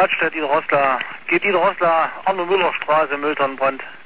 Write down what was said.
Radstadt Idroslar. Geht Idroslar, Arno Müller Straße, Mülltonnenbrand.